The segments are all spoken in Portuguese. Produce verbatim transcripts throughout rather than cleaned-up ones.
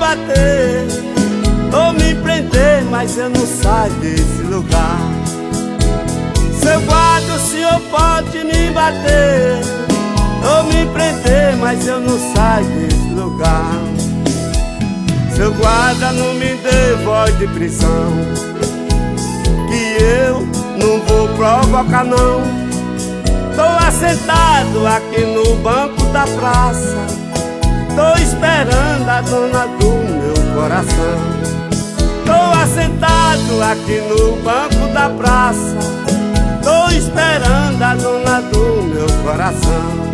bater ou me prender, mas eu não saio desse lugar. Seu guarda, o senhor pode me bater ou me prender, mas eu não saio desse lugar. Seu guarda, não me dê voz de prisão, que eu não vou provocar não. Tô assentado aqui no banco da praça, tô esperando a dona do meu coração. Tô assentado aqui no banco da praça, tô esperando a dona do meu coração.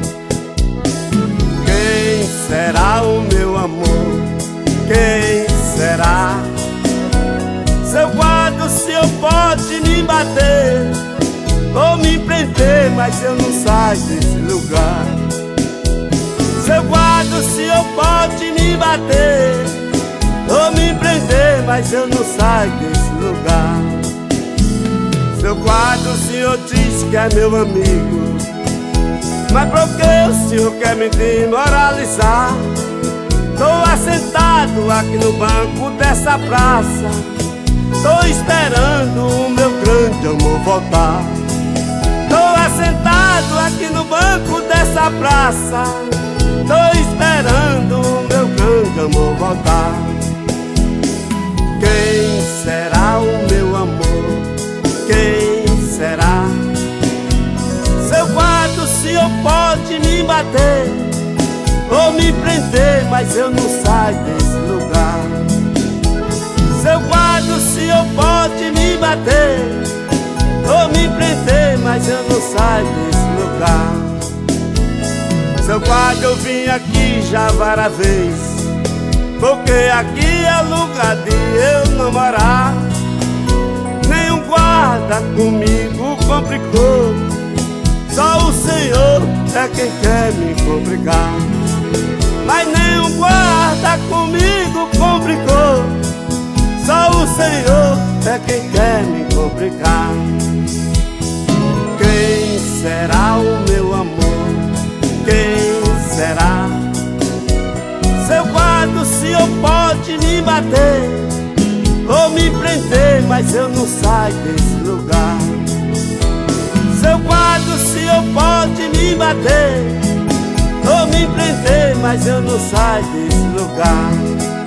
Quem será o meu amor? Quem será? Seu guarda, o senhor pode me bater ou me prender, mas eu não saio desse lugar. Seu guarda, o senhor pode me bater ou me prender, mas eu não saio desse lugar. Seu guarda, o senhor diz que é meu amigo, mas por que o senhor quer me desmoralizar? Tô assentado aqui no banco dessa praça, tô esperando o meu grande amor voltar. Tô assentado aqui no banco dessa praça, tô esperando o meu grande amor voltar. Quem será o meu amor? Quem será? Seu guarda, o senhor pode me bater ou me prender, mas eu não saio desse lugar. Seu guarda, o senhor pode me bater ou me prender, mas eu não saio desse lugar. Seu guarda, eu vim aqui já várias vezes, porque aqui é lugar de eu não morar. Nenhum guarda comigo complicou, só o senhor é quem quer me complicar. Mas nenhum guarda comigo complicou, só o senhor é quem quer me complicar. Quem será o meu amor? Quem será? Seu guarda, o senhor pode me bater ou me prender, mas eu não saio desse lugar. Seu guarda, o senhor pode me bater ou me prender, mas eu não saio desse lugar.